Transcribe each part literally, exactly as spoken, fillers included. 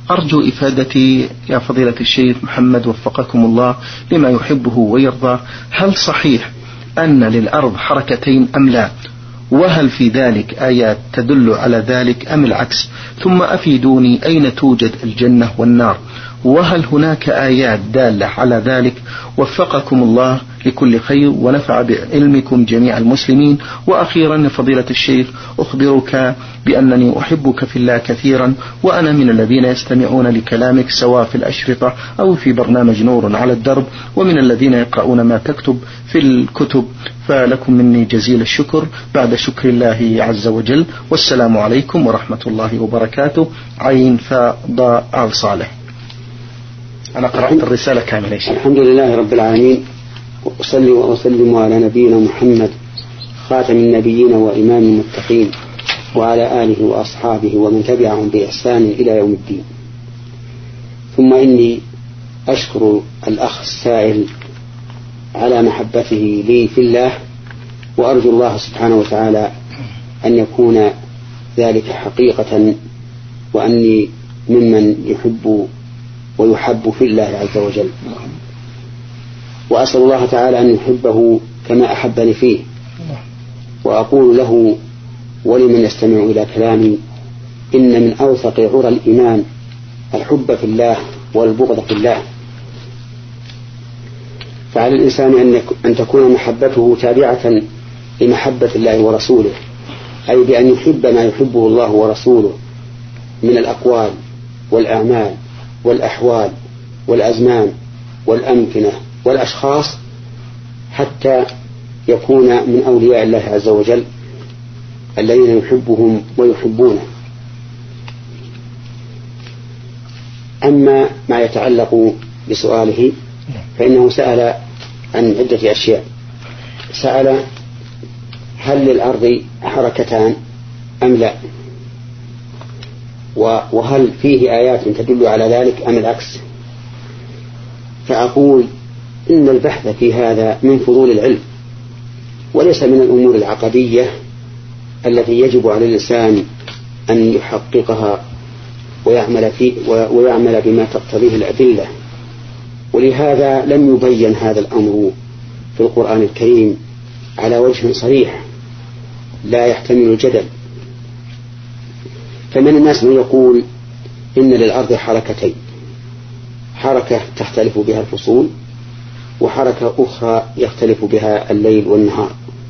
أرجو إفادتي يا فضيلة الشيخ محمد وفقكم الله لما يحبه ويرضى، هل صحيح أن للأرض حركتين أم لا؟ وهل في ذلك آيات تدل على ذلك أم العكس؟ ثم أفيدوني أين توجد الجنة والنار، وهل هناك آيات دالة على ذلك؟ وفقكم الله لكل خير ونفع بعلمكم جميع المسلمين. وأخيرا فضيلة الشيخ، أخبرك بأنني أحبك في الله كثيرا، وأنا من الذين يستمعون لكلامك سواء في الأشرطة أو في برنامج نور على الدرب، ومن الذين يقرؤون ما تكتب في الكتب، فلكم مني جزيل الشكر بعد شكر الله عز وجل. والسلام عليكم ورحمة الله وبركاته. عين فاء ضاء آل صالح. أنا قرأت الرسالة كاملة. الحمد لله رب العالمين، وأصلي وأسلم على نبينا محمد خاتم النبيين وإمام المتقين، وعلى آله وأصحابه ومن تبعهم بإحسان إلى يوم الدين. ثم إني أشكر الأخ السائل على محبته لي في الله، وأرجو الله سبحانه وتعالى أن يكون ذلك حقيقة، وأني ممن يحب ويحب في الله عز وجل، وأسأل الله تعالى أن يحبه كما أحبني فيه. وأقول له ولمن يستمع إلى كلامي إن من أوثق عرى الإيمان الحب في الله والبغض في الله، فعلى الإنسان أن تكون محبته تابعة لمحبة الله ورسوله، أي بأن يحب ما يحبه الله ورسوله من الأقوال والأعمال والأحوال والأزمان والأمكنة والأشخاص، حتى يكون من أولياء الله عز وجل الذين يحبهم ويحبونه. أما ما يتعلق بسؤاله فإنه سأل عن عدة أشياء. سأل هل للأرض حركتان أم لا، وهل فيه آيات تدل على ذلك أم العكس. فأقول إن البحث في هذا من فضول العلم، وليس من الأمور العقدية التي يجب على الإنسان أن يحققها ويعمل, فيه ويعمل بما تقتضيه الأدلة. ولهذا لم يبين هذا الأمر في القرآن الكريم على وجه صريح لا يحتمل الجدل. فمن الناس من يقول إن للأرض حركتين، حركة تختلف بها الفصول، وحركة أخرى يختلف بها الليل والنهار.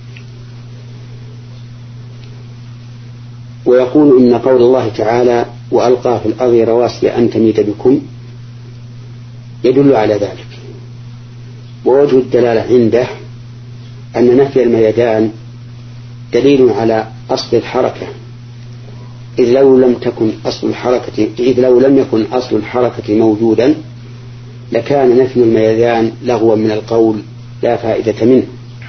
ويقول إن قول الله تعالى وألقى في الأرض رواسي أن تميد بكم يدل على ذلك. ووجه الدلالة عنده أن نفي الميدان دليل على أصل الحركة، إذ لو لم تكن أصل الحركة إذ لو لم يكن أصل الحركة موجودا لكان نفي الميدان لغوا من القول لا فائدة منه.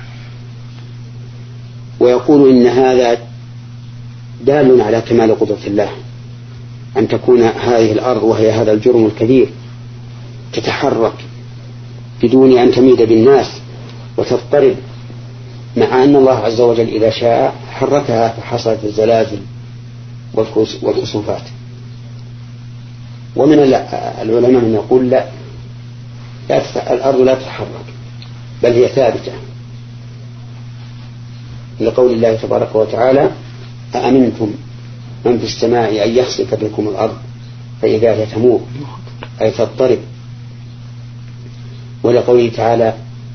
ويقول إن هذا دال على كمال قدرة الله، أن تكون هذه الأرض وهي هذا الجرم الكبير تتحرك بدون أن تميد بالناس وتضطرب، مع أن الله عز وجل إذا شاء حركها فحصلت الزلازل والخسوفات. ومن العلماء من يقول لا, لا الأرض لا تتحرك بل هي ثابتة، لقول الله تبارك وتعالى أأمنتم من في السماء أن يخسف بكم الأرض فإذا هي تمور أي تضطرب، ولقوله تعالى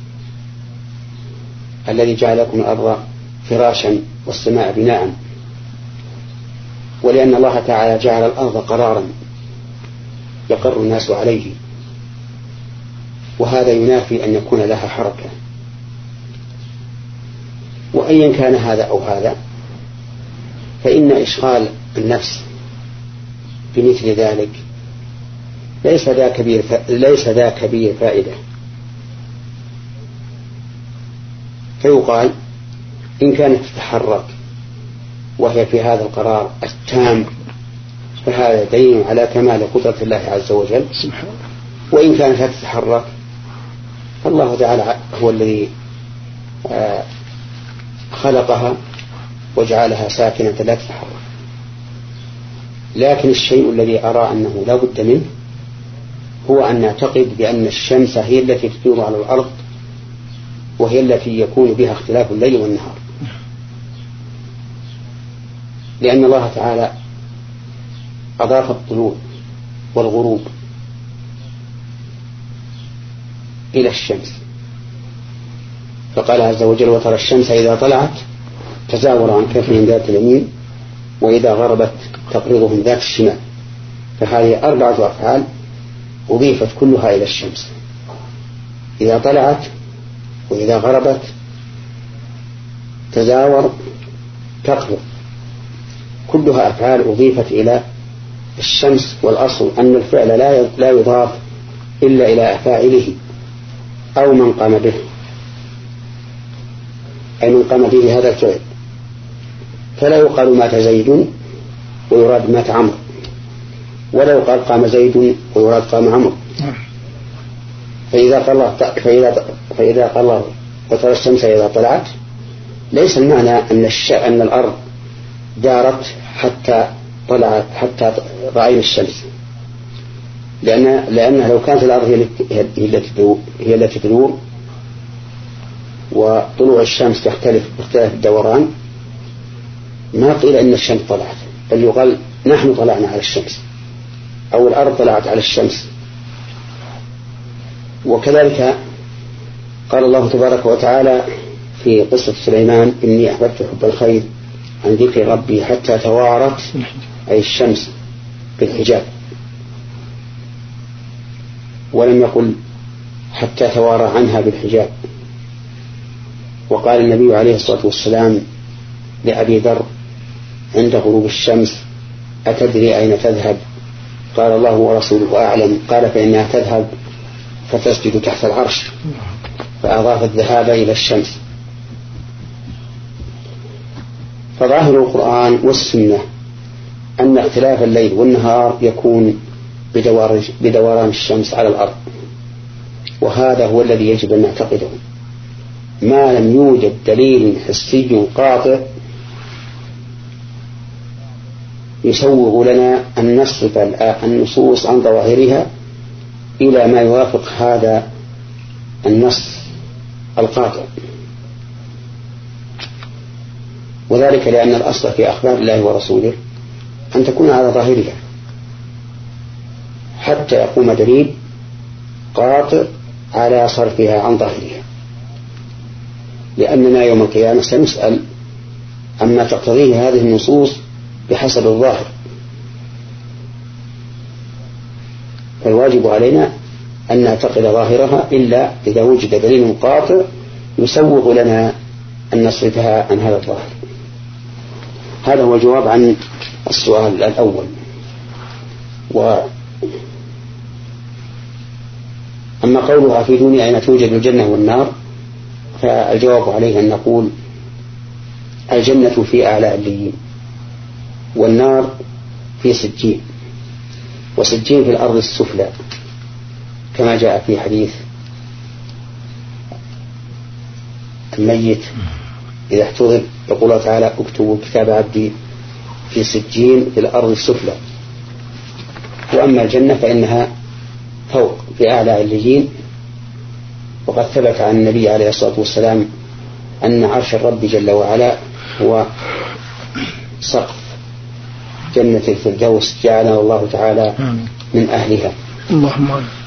الذي جعل لكم الأرض فراشا والسماء بناء، ولأن الله تعالى جعل الأرض قرارا يقر الناس عليه، وهذا ينافي أن يكون لها حركة. وأيا كان هذا أو هذا فإن إشغال النفس بمثل ذلك ليس ذا كبير ليس ذا كبير فائدة. فيقال إن كانت تتحرك وهي في هذا القرار التام فهذا دليل على كمال قدرة الله عز وجل، وإن كانت لا تتحرك فالله تعالى هو الذي خلقها وجعلها ساكنة لا تتحرك. لكن الشيء الذي أرى أنه لا بد منه هو أن نعتقد بأن الشمس هي التي تدور على الأرض، وهي التي يكون بها اختلاف الليل والنهار، لأن الله تعالى أضاف الطلوع والغروب إلى الشمس، فقال عز وجل: وترى الشمس إذا طلعت تزاور عن كفهم ذات اليمين وإذا غربت تقرضهم ذات الشمال. فهذه أربعة أفعال أضيفت كلها إلى الشمس: إذا طلعت، وإذا غربت، تزاور، تقرض، كلها أفعال أضيفت إلى الشمس. والأصل أن الفعل لا يضاف إلا إلى فاعله أو من قام به، أي من قام به هذا الفعل. فلا يقال مات زيد ويراد مات عمرو، ولا يقال قام زيد ويراد قام عمرو. فإذا قال فإذا فإذا قال وترى الشمس إذا طلعت، ليس المعنى أن الش أن الأرض دارت حتى طلعت حتى رأينا الشمس، لأن لأنها لو كانت الأرض هي التي هي التي تدور وطلوع الشمس تختلف باختلاف الدوران، ما قيل إن الشمس طلعت، بل يقال نحن طلعنا على الشمس أو الأرض طلعت على الشمس. وكذلك قال الله تبارك وتعالى في قصة سليمان: إني أحببت حب الخير عن ذكر ربي حتى توارت، أي الشمس، بالحجاب، ولم يقل حتى توارى عنها بالحجاب. وقال النبي عليه الصلاة والسلام لأبي ذر عند غروب الشمس: أتدري أين تذهب؟ قال: الله ورسوله أعلم. قال: فإنها تذهب فتسجد تحت العرش، فأضاف الذهاب إلى الشمس. فظاهر القرآن والسنة أن اختلاف الليل والنهار يكون بدوران الشمس على الأرض، وهذا هو الذي يجب أن نعتقده ما لم يوجد دليل حسي قاطع يسوغ لنا أن نصرف النصوص عن ظواهرها إلى ما يوافق هذا النص القاطع. وذلك لأن الأصل في أخبار الله ورسوله أن تكون على ظاهرها حتى يقوم دليل قاطع على صرفها عن ظاهرها، لأننا يوم القيامة سنسأل عما تقتضيه هذه النصوص بحسب الظاهر. فالواجب علينا أن نعتقد ظاهرها إلا إذا وجد دليل قاطع يسوغ لنا أن نصرفها عن هذا الظاهر. هذا هو الجواب عن السؤال الأول. وأما قولها في دنيا أين توجد الجنة والنار، فالجواب عليه أن نقول الجنة في أعلى عليين، والنار في سجين، وسجين في الأرض السفلى، كما جاء في حديث الميت إذا احتضر يقول الله تعالى: اكتبوا كتاب عبدي في سجين في الأرض السفلى. وأما الجنة فإنها فوق في أعلى عليين، وقد ثبت عن النبي عليه الصلاة والسلام أن عرش الرب جل وعلا هو سقف جنة الفردوس، جعلنا الله تعالى من أهلها. اللهم